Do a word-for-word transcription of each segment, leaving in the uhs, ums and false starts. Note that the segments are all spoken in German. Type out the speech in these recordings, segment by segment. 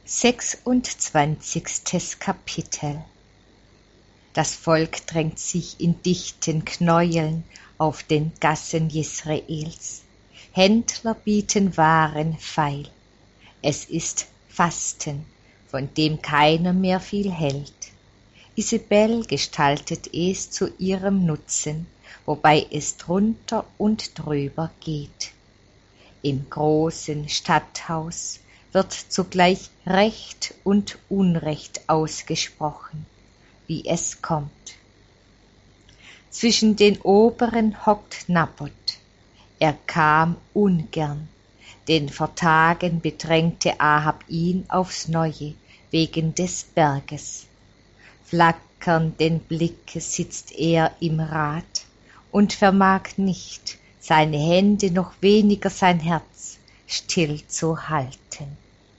Sechsundzwanzigstes Kapitel. Das Volk drängt sich in dichten Knäueln auf den Gassen Jesraels. Händler bieten Waren feil. Es ist Fasten, von dem keiner mehr viel hält. Isabel gestaltet es zu ihrem Nutzen, wobei es drunter und drüber geht. Im großen Stadthaus wird zugleich Recht und Unrecht ausgesprochen, wie es kommt. Zwischen den Oberen hockt Naboth. Er kam ungern, denn vor Tagen bedrängte Ahab ihn aufs Neue wegen des Berges. Flackernden Blickes sitzt er im Rat und vermag nicht, seine Hände, noch weniger sein Herz, still zu halten.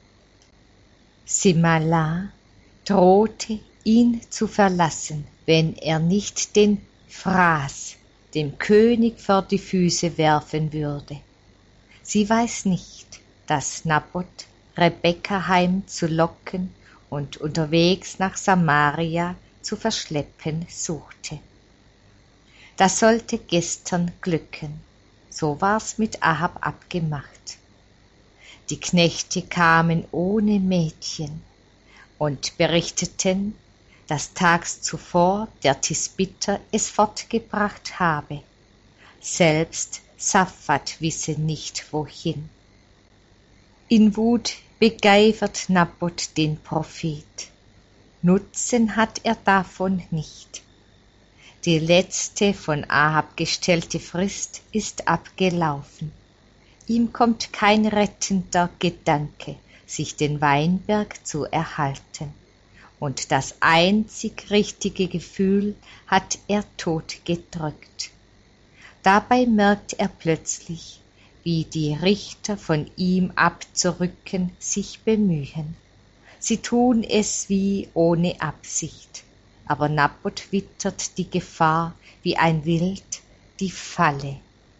Simala drohte, ihn zu verlassen, wenn er nicht den Fraß dem König vor die Füße werfen würde. Sie weiß nicht, dass Naboth Rebekka heimzulocken und unterwegs nach Samaria zu verschleppen suchte. Das sollte gestern glücken, so war's mit Ahab abgemacht. Die Knechte kamen ohne Mädchen und berichteten, dass tags zuvor der Tisbiter es fortgebracht habe. Selbst Saphat wisse nicht wohin. In Wut begeifert Naboth den Prophet. Nutzen hat er davon nicht. Die letzte von Ahab gestellte Frist ist abgelaufen. Ihm kommt kein rettender Gedanke, sich den Weinberg zu erhalten. Und das einzig richtige Gefühl hat er totgedrückt. Dabei merkt er plötzlich, wie die Richter von ihm abzurücken sich bemühen. Sie tun es wie ohne Absicht, aber Naboth wittert die Gefahr wie ein Wild, die Falle.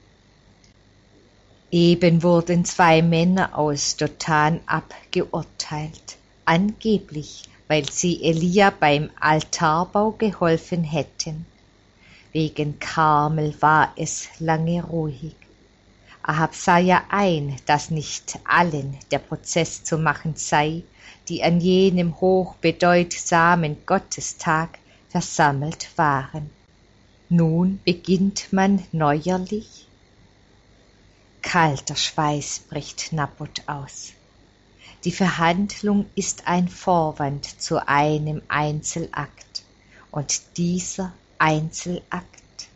Eben wurden zwei Männer aus Dothan abgeurteilt, angeblich, weil sie Elia beim Altarbau geholfen hätten. Wegen Karmel war es lange ruhig. Ahab sah ja ein, dass nicht allen der Prozess zu machen sei, die an jenem hochbedeutsamen Gottestag versammelt waren. Nun beginnt man neuerlich. Kalter Schweiß bricht Naboth aus. Die Verhandlung ist ein Vorwand zu einem Einzelakt, und dieser Einzelakt.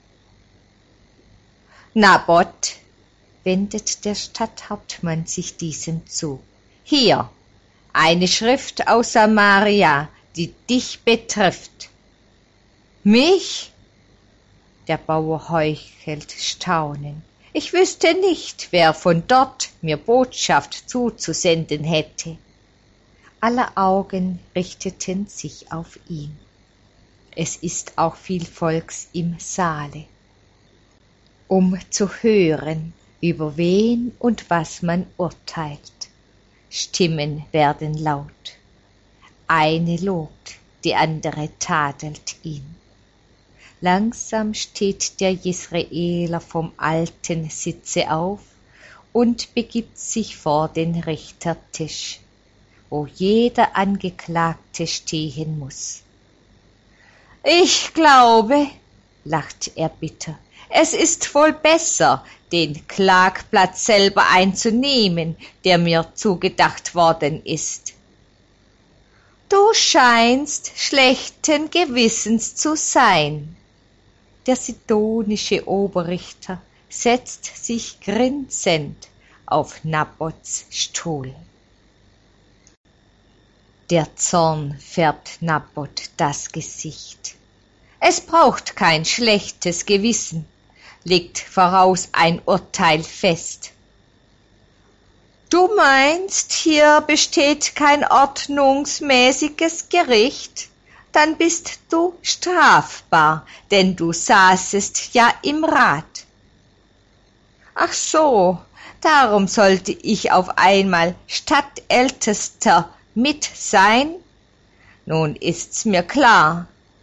Naboth, wendet der Stadthauptmann sich diesem zu. Hier, eine Schrift aus Samaria, die dich betrifft. Mich? Der Bauer heuchelt Staunen. Ich wüsste nicht, wer von dort mir Botschaft zuzusenden hätte. Aller Augen richteten sich auf ihn. Es ist auch viel Volks im Saale, um zu hören, über wen und was man urteilt. Stimmen werden laut. Eine lobt, die andere tadelt ihn. Langsam steht der Jesraeler vom alten Sitze auf und begibt sich vor den Richtertisch, wo jeder Angeklagte stehen muss. Ich glaube, lacht er bitter, es ist wohl besser, den Klagplatz selber einzunehmen, der mir zugedacht worden ist. Du scheinst schlechten Gewissens zu sein. Der sidonische Oberrichter setzt sich grinsend auf Naboths Stuhl. Der Zorn färbt Naboth das Gesicht. Es braucht kein schlechtes Gewissen, legt voraus ein Urteil fest. Du meinst, hier besteht kein ordnungsmäßiges Gericht? Dann bist du strafbar, denn du saßest ja im Rat. Ach so, darum sollte ich auf einmal Stadtältester mit sein? Nun ist's mir klar.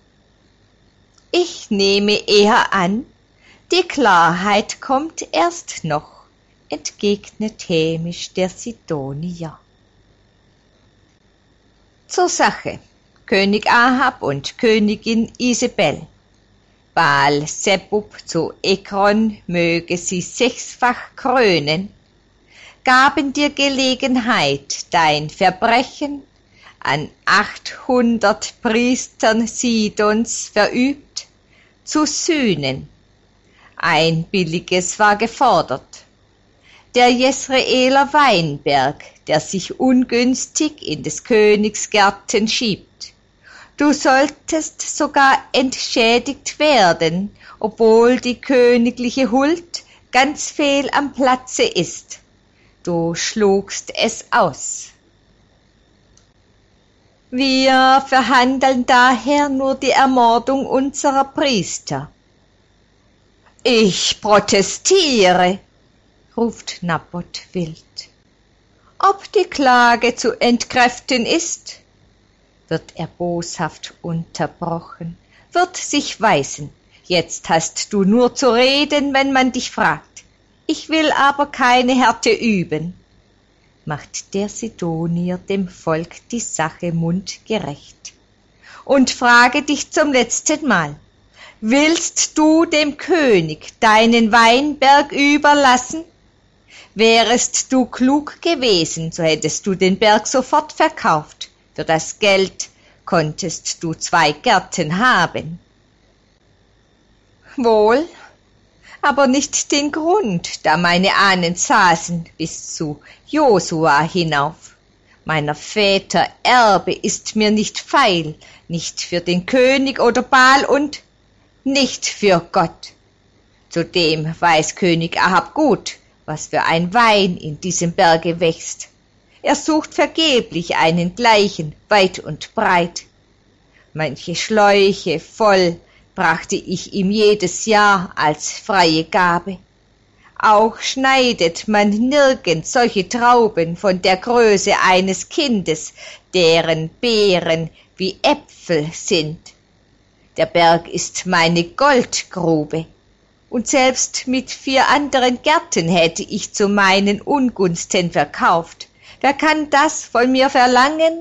Ich nehme eher an, die Klarheit kommt erst noch, entgegnet hämisch der Sidonier. Zur Sache. König Ahab und Königin Isabel. Baal Zebub zu Ekron möge sie sechsfach krönen, gaben dir Gelegenheit, dein Verbrechen an achthundert Priestern Sidons verübt, zu sühnen. Ein Billiges war gefordert. Der Jesreeler Weinberg, der sich ungünstig in des Königs Gärten schiebt. Du solltest sogar entschädigt werden, obwohl die königliche Huld ganz fehl am Platze ist. Du schlugst es aus. Wir verhandeln daher nur die Ermordung unserer Priester. Ich protestiere, ruft Naboth wild. Ob die Klage zu entkräften ist, wird er boshaft unterbrochen, wird sich weisen. Jetzt hast du nur zu reden, wenn man dich fragt. Ich will aber keine Härte üben, macht der Sidonier dem Volk die Sache mundgerecht. Und frage dich zum letzten Mal, willst du dem König deinen Weinberg überlassen? Wärest du klug gewesen, so hättest du den Berg sofort verkauft. Für das Geld konntest du zwei Gärten haben. Wohl, aber nicht den Grund, da meine Ahnen saßen bis zu Josua hinauf. Meiner Väter Erbe ist mir nicht feil, nicht für den König oder Baal und nicht für Gott. Zudem weiß König Ahab gut, was für ein Wein in diesem Berge wächst. Er sucht vergeblich einen gleichen, weit und breit. Manche Schläuche voll brachte ich ihm jedes Jahr als freie Gabe. Auch schneidet man nirgends solche Trauben von der Größe eines Kindes, deren Beeren wie Äpfel sind. Der Berg ist meine Goldgrube, und selbst mit vier anderen Gärten hätte ich zu meinen Ungunsten verkauft. Wer kann das von mir verlangen?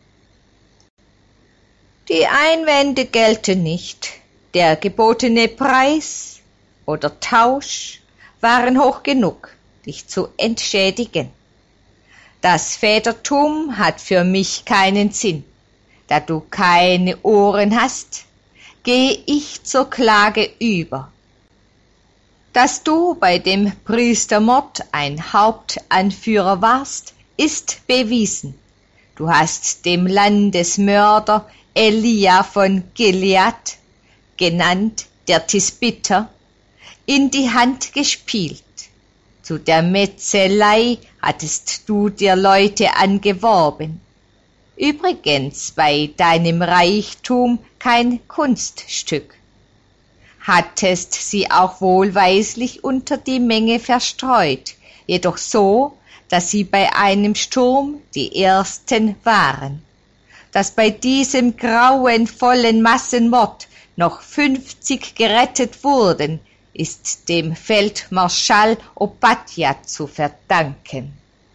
Die Einwände gelten nicht. Der gebotene Preis oder Tausch waren hoch genug, dich zu entschädigen. Das Vätertum hat für mich keinen Sinn. Da du keine Ohren hast, gehe ich zur Klage über. Dass du bei dem Priestermord ein Hauptanführer warst, ist bewiesen. Du hast dem Landesmörder Elia von Gilead, genannt der Tisbiter, in die Hand gespielt. Zu der Metzelei hattest du dir Leute angeworben. Übrigens bei deinem Reichtum kein Kunststück. Hattest sie auch wohlweislich unter die Menge verstreut, jedoch so, dass sie bei einem Sturm die ersten waren. Dass bei diesem grauenvollen Massenmord noch fünfzig gerettet wurden, ist dem Feldmarschall Obadja zu verdanken.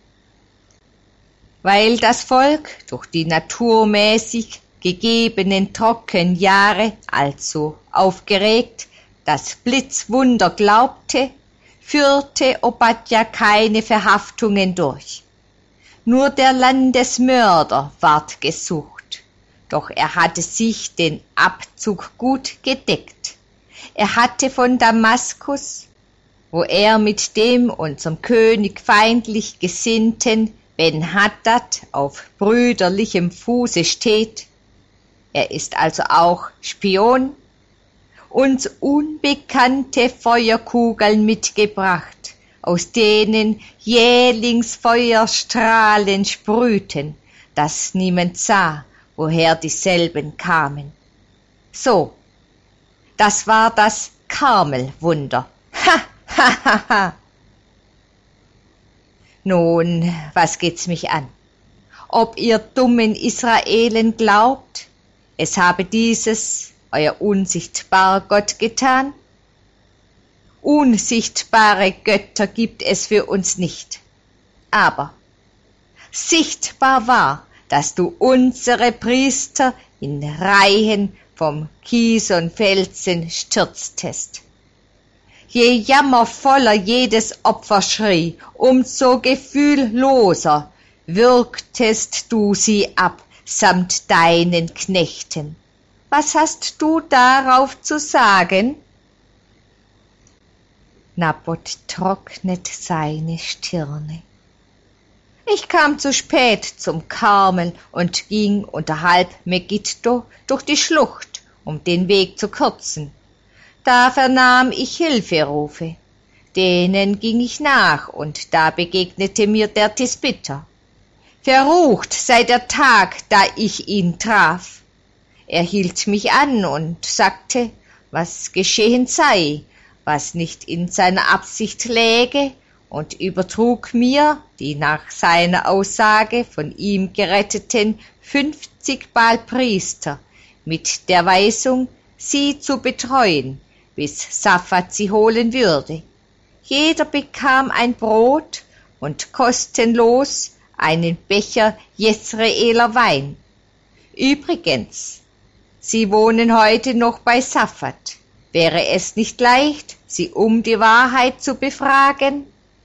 Weil das Volk durch die naturmäßig gegebenen Trockenjahre also aufgeregt das Blitzwunder glaubte, führte Obadja keine Verhaftungen durch. Nur der Landesmörder ward gesucht, doch er hatte sich den Abzug gut gedeckt. Er hatte von Damaskus, wo er mit dem unserem König feindlich gesinnten Ben-Hadad auf brüderlichem Fuße steht, er ist also auch Spion, uns unbekannte Feuerkugeln mitgebracht, aus denen jählings Feuerstrahlen sprühten, dass niemand sah, woher dieselben kamen. So, das war das Karmelwunder. Ha, ha, ha, ha. Nun, was geht's mich an? ob ihr dummen Israelen glaubt, es habe dieses, euer unsichtbarer Gott, getan? Unsichtbare Götter gibt es für uns nicht, aber sichtbar war, dass du unsere Priester in Reihen vom Kison Felsen stürztest. Je jammervoller jedes Opfer schrie, umso gefühlloser würgtest du sie ab samt deinen Knechten. Was hast du darauf zu sagen? Naboth trocknet seine Stirne. Ich kam zu spät zum Karmel und ging unterhalb Megiddo durch die Schlucht, um den Weg zu kürzen. Da vernahm ich Hilferufe, denen ging ich nach, und da begegnete mir der Tisbiter. Verrucht sei der Tag, da ich ihn traf. Er hielt mich an und sagte, was geschehen sei, was nicht in seiner Absicht läge, und übertrug mir die nach seiner Aussage von ihm geretteten fünfzig Baalpriester mit der Weisung, sie zu betreuen, bis Saphat sie holen würde. Jeder bekam ein Brot und kostenlos einen Becher Jesreeler Wein. Übrigens, sie wohnen heute noch bei Saphat. Wäre es nicht leicht, sie um die Wahrheit zu befragen?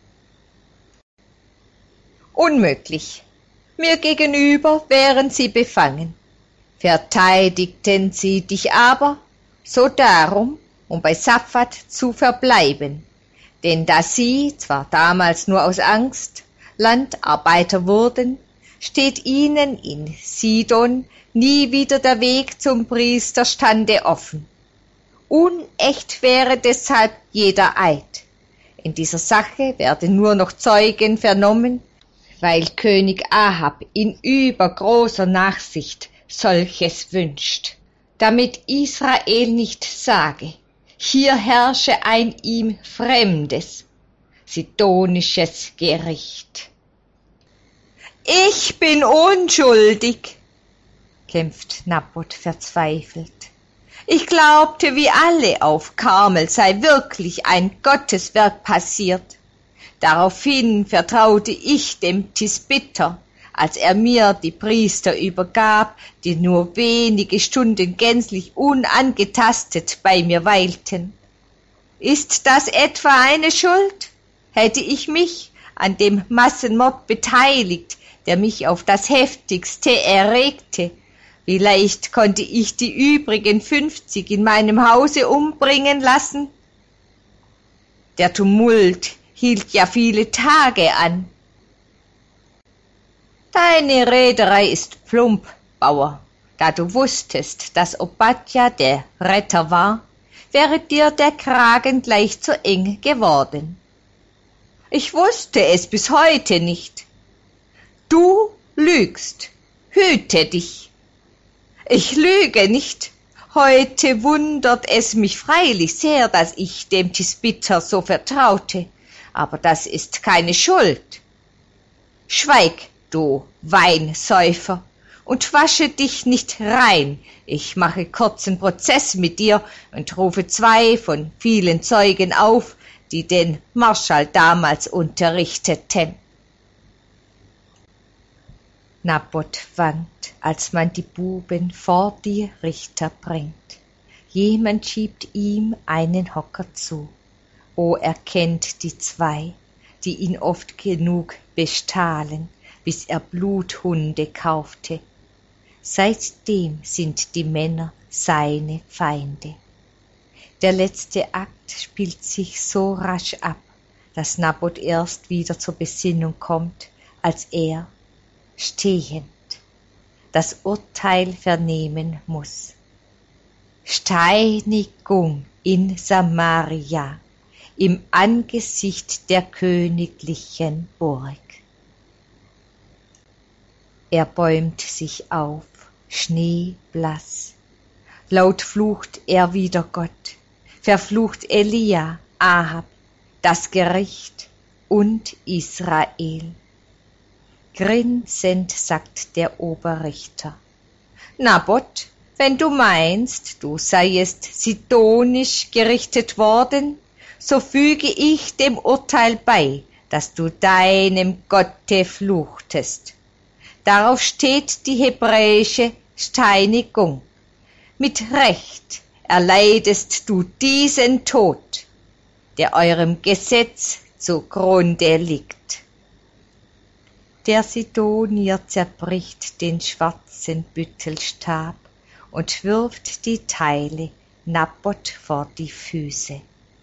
Unmöglich. Mir gegenüber wären sie befangen. Verteidigten sie dich aber, so darum, um bei Saphat zu verbleiben. Denn da sie, zwar damals nur aus Angst, Landarbeiter wurden, steht ihnen in Sidon nie wieder der Weg zum Priesterstande offen. Unecht wäre deshalb jeder Eid. In dieser Sache werden nur noch Zeugen vernommen, weil König Ahab in übergroßer Nachsicht solches wünscht, damit Israel nicht sage, hier herrsche ein ihm fremdes, sidonisches Gericht. Ich bin unschuldig, kämpft Naboth verzweifelt. Ich glaubte wie alle auf Karmel sei wirklich ein Gotteswerk passiert. Daraufhin vertraute ich dem Tisbiter, als er mir die Priester übergab, die nur wenige Stunden gänzlich unangetastet bei mir weilten. Ist das etwa eine Schuld? Hätte ich mich an dem Massenmord beteiligt, der mich auf das heftigste erregte, wie leicht konnte ich die übrigen fünfzig in meinem Hause umbringen lassen? Der Tumult hielt ja viele Tage an. Deine Rederei ist plump, Bauer. Da du wusstest, dass Obadja der Retter war, wäre dir der Kragen gleich zu eng geworden. Ich wusste es bis heute nicht. Du lügst. Hüte dich. Ich lüge nicht. Heute wundert es mich freilich sehr, dass ich dem Tisbiter so vertraute, aber das ist keine Schuld. Schweig, du Weinsäufer, und wasche dich nicht rein. Ich mache kurzen Prozess mit dir und rufe zwei von vielen Zeugen auf, die den Marschall damals unterrichteten. Naboth wankt, als man die Buben vor die Richter bringt. Jemand schiebt ihm einen Hocker zu. O, er kennt die zwei, die ihn oft genug bestahlen, bis er Bluthunde kaufte. Seitdem sind die Männer seine Feinde. Der letzte Akt spielt sich so rasch ab, dass Naboth erst wieder zur Besinnung kommt, als er, stehend, das Urteil vernehmen muss. Steinigung in Samaria, im Angesicht der königlichen Burg. Er bäumt sich auf, schneeblass. Laut flucht er wider Gott, verflucht Elia, Ahab, das Gericht und Israel. Grinsend sagt der Oberrichter: Naboth, wenn du meinst, du seiest sidonisch gerichtet worden, so füge ich dem Urteil bei, dass du deinem Gotte fluchtest. Darauf steht die hebräische Steinigung. Mit Recht erleidest du diesen Tod, der eurem Gesetz zugrunde liegt. Der Sidonier zerbricht den schwarzen Büttelstab und wirft die Teile Naboth vor die Füße.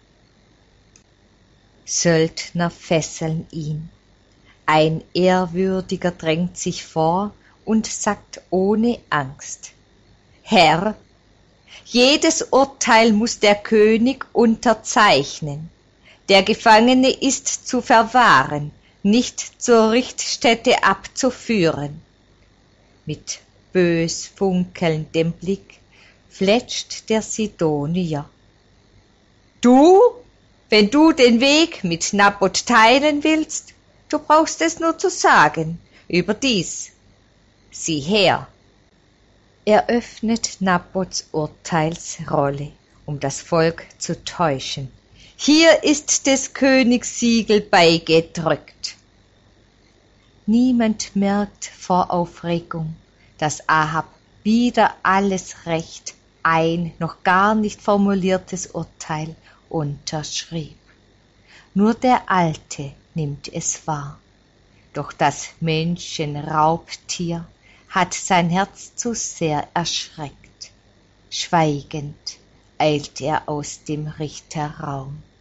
Söldner fesseln ihn. Ein Ehrwürdiger drängt sich vor und sagt ohne Angst: Herr, jedes Urteil muss der König unterzeichnen. Der Gefangene ist zu verwahren, nicht zur Richtstätte abzuführen. Mit bös funkelndem Blick fletscht der Sidonier: Du, wenn du den Weg mit Naboth teilen willst, du brauchst es nur zu sagen, überdies. Sieh her. Er öffnet Naboths Urteilsrolle, um das Volk zu täuschen. Hier ist des Königs Siegel beigedrückt. Niemand merkt vor Aufregung, dass Ahab wieder alles Recht ein noch gar nicht formuliertes Urteil unterschrieb. Nur der Alte nimmt es wahr. Doch das Menschenraubtier hat sein Herz zu sehr erschreckt. Schweigend eilt er aus dem Richterraum.